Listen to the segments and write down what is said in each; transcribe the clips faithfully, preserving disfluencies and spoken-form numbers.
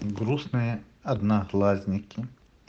грустные одноглазники.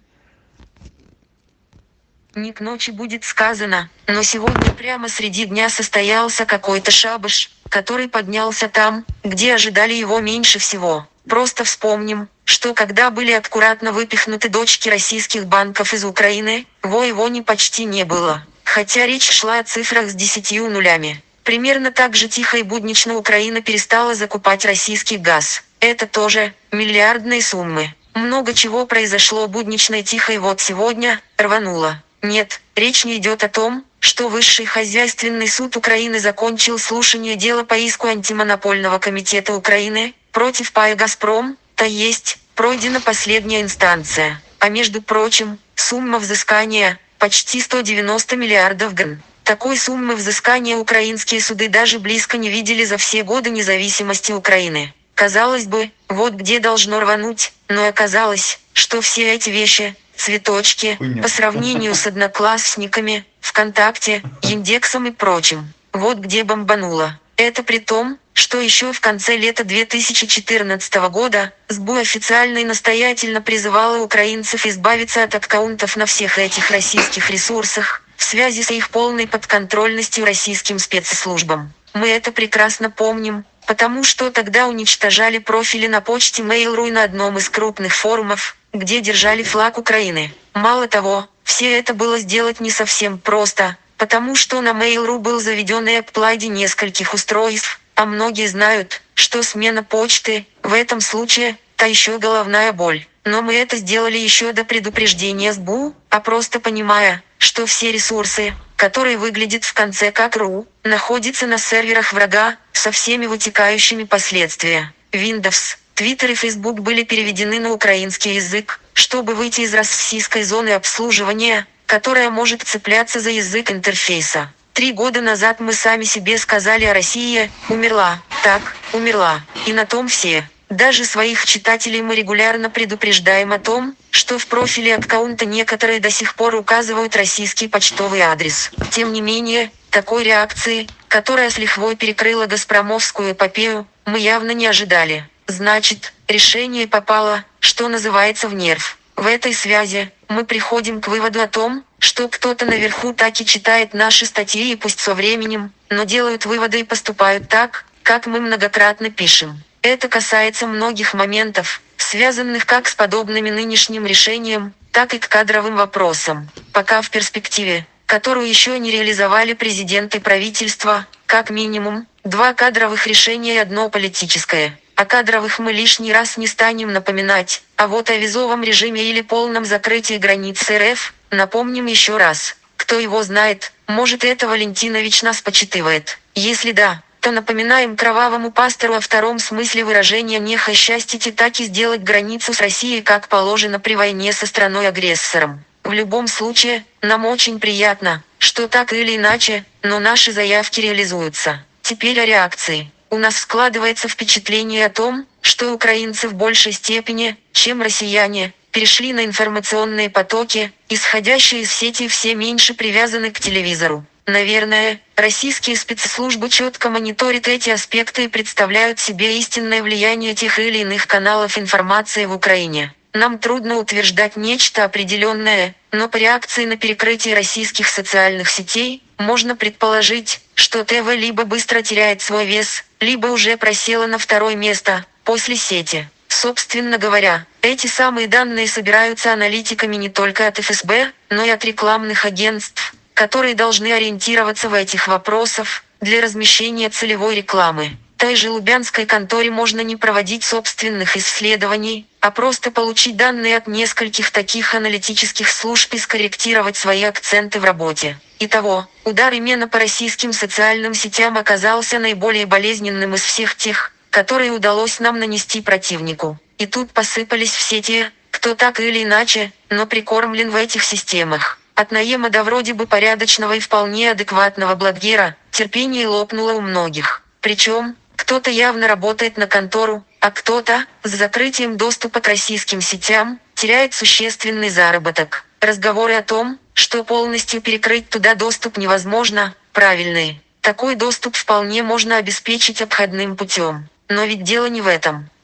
Не к ночи будет сказано, но сегодня прямо среди дня состоялся какой-то шабаш, который поднялся там, где ожидали его меньше всего. Просто вспомним, что когда были аккуратно выпихнуты дочки российских банков из Украины, во-его почти не было. Хотя речь шла о цифрах с десятью нулями. Примерно так же тихо и буднично Украина перестала закупать российский газ. Это тоже миллиардные суммы. Много чего произошло буднично и тихо, и вот сегодня рвануло. Нет, речь не идет о том, что Высший хозяйственный суд Украины закончил слушание дела по иску антимонопольного комитета Украины против ПАЭ «Газпром», то есть, пройдена последняя инстанция. А между прочим, сумма взыскания – почти сто девяносто миллиардов гривен. Такой суммы взыскания украинские суды даже близко не видели за все годы независимости Украины. Казалось бы, вот где должно рвануть, но оказалось, что все эти вещи – цветочки, по сравнению с одноклассниками, ВКонтакте, Яндексом и прочим. Вот где бомбануло. Это при том, что еще в конце лета две тысячи четырнадцатого года СБУ официально и настоятельно призывала украинцев избавиться от аккаунтов на всех этих российских ресурсах, в связи с их полной подконтрольностью российским спецслужбам. Мы это прекрасно помним, потому что тогда уничтожали профили на почте Mail.ru и на одном из крупных форумов, где держали флаг Украины. Мало того, все это было сделать не совсем просто, потому что на Mail.ru был заведен Apple ай ди нескольких устройств, а многие знают, что смена почты, в этом случае, та еще головная боль. Но мы это сделали еще до предупреждения СБУ, а просто понимая, что все ресурсы, которые выглядят в конце как .ru, находятся на серверах врага, со всеми вытекающими последствиями. Windows, Twitter и Facebook были переведены на украинский язык, чтобы выйти из российской зоны обслуживания, которая может цепляться за язык интерфейса. Три года назад мы сами себе сказали о России «умерла», так, умерла, и на том все. Даже своих читателей мы регулярно предупреждаем о том, что в профиле аккаунта некоторые до сих пор указывают российский почтовый адрес. Тем не менее, такой реакции, которая с лихвой перекрыла газпромовскую эпопею, мы явно не ожидали. Значит, решение попало, что называется, в нерв. В этой связи мы приходим к выводу о том, что кто-то наверху так и читает наши статьи и пусть со временем, но делают выводы и поступают так, как мы многократно пишем. Это касается многих моментов, связанных как с подобными нынешним решением, так и к кадровым вопросам. Пока в перспективе, которую еще не реализовали президент и правительство, как минимум, два кадровых решения и одно политическое. О кадровых мы лишний раз не станем напоминать, а вот о визовом режиме или полном закрытии границ РФ, напомним еще раз. Кто его знает, может, это Валентинович нас почитывает. Если да, то напоминаем кровавому пастору о втором смысле выражения «нехай счастье так и сделать границу с Россией как положено при войне со страной-агрессором». В любом случае, нам очень приятно, что так или иначе, но наши заявки реализуются. Теперь о реакции. У нас складывается впечатление о том, что украинцы в большей степени, чем россияне, перешли на информационные потоки, исходящие из сети, все меньше привязаны к телевизору. Наверное, российские спецслужбы четко мониторят эти аспекты и представляют себе истинное влияние тех или иных каналов информации в Украине. Нам трудно утверждать нечто определенное, но по реакции на перекрытие российских социальных сетей, можно предположить, что ТВ либо быстро теряет свой вес, либо уже просела на второе место, после сети. Собственно говоря, эти самые данные собираются аналитиками не только от эф эс бэ, но и от рекламных агентств, которые должны ориентироваться в этих вопросах для размещения целевой рекламы. Той же лубянской конторе можно не проводить собственных исследований, а просто получить данные от нескольких таких аналитических служб и скорректировать свои акценты в работе. Итого, удар именно по российским социальным сетям оказался наиболее болезненным из всех тех, которые удалось нам нанести противнику. И тут посыпались все те, кто так или иначе, но прикормлен в этих системах. От наема до вроде бы порядочного и вполне адекватного блогера, терпение лопнуло у многих. Причем, кто-то явно работает на контору, а кто-то, с закрытием доступа к российским сетям, теряет существенный заработок. Разговоры о том, что полностью перекрыть туда доступ невозможно, правильные. Такой доступ вполне можно обеспечить обходным путем. Но ведь дело не в этом.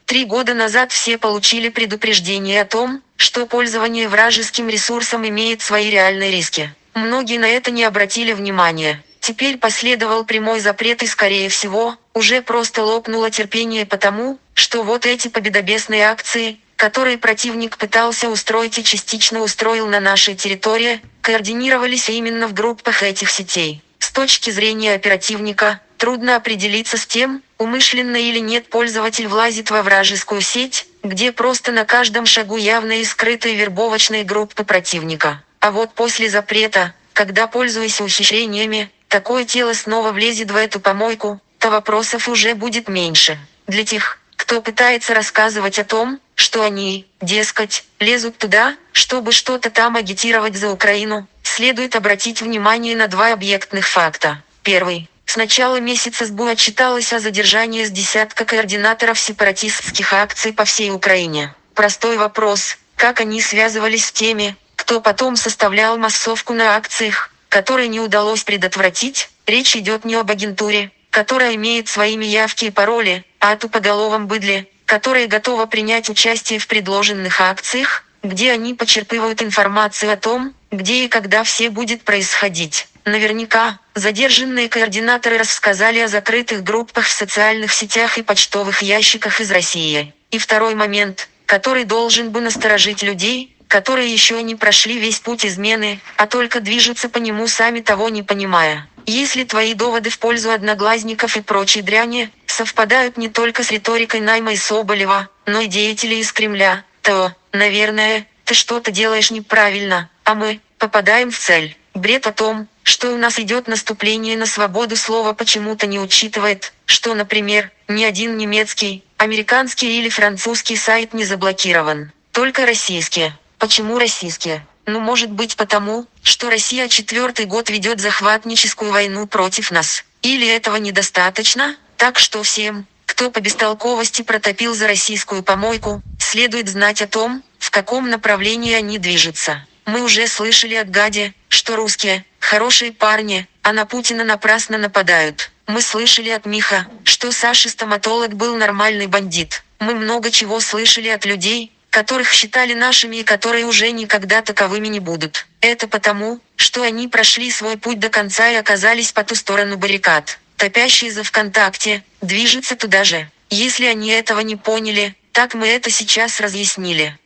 Три года назад все получили предупреждение о том, что пользование вражеским ресурсом имеет свои реальные риски. Многие на это не обратили внимания. Теперь последовал прямой запрет и, скорее всего, уже просто лопнуло терпение потому, что вот эти победобесные акции, которые противник пытался устроить и частично устроил на нашей территории, координировались именно в группах этих сетей. С точки зрения оперативника, трудно определиться с тем, умышленно или нет пользователь влазит во вражескую сеть, где просто на каждом шагу явные и скрытые вербовочные группы противника. А вот после запрета, когда, пользуясь ухищрениями, такое тело снова влезет в эту помойку, то вопросов уже будет меньше. Для тех, кто пытается рассказывать о том, что они, дескать, лезут туда, чтобы что-то там агитировать за Украину, следует обратить внимание на два объектных факта. Первый. С начала месяца СБУ отчиталось о задержании с десятка координаторов сепаратистских акций по всей Украине. Простой вопрос, как они связывались с теми, кто потом составлял массовку на акциях, которые не удалось предотвратить. Речь идет не об агентуре, которая имеет своими явки и пароли, а о тупоголовом быдле, которое готово принять участие в предложенных акциях, где они почерпывают информацию о том, где и когда все будет происходить. Наверняка, задержанные координаторы рассказали о закрытых группах в социальных сетях и почтовых ящиках из России. И второй момент, который должен бы насторожить людей, которые еще не прошли весь путь измены, а только движутся по нему сами того не понимая. Если твои доводы в пользу одноглазников и прочей дряни совпадают не только с риторикой Найма и Соболева, но и деятелей из Кремля, то, наверное, ты что-то делаешь неправильно, а мы попадаем в цель. Бред о том, что у нас идет наступление на свободу слова, почему-то не учитывает, что, например, ни один немецкий, американский или французский сайт не заблокирован. Только российские. Почему российские? Ну, может быть потому, что Россия четвертый год ведет захватническую войну против нас. Или этого недостаточно? Так что всем, кто по бестолковости протопил за российскую помойку, следует знать о том, в каком направлении они движутся. Мы уже слышали от Гади, что русские – хорошие парни, а на Путина напрасно нападают. Мы слышали от Миха, что Саша стоматолог был нормальный бандит. Мы много чего слышали от людей, которых считали нашими и которые уже никогда таковыми не будут. Это потому, что они прошли свой путь до конца и оказались по ту сторону баррикад. Топящие за ВКонтакте движутся туда же. Если они этого не поняли, так мы это сейчас разъяснили.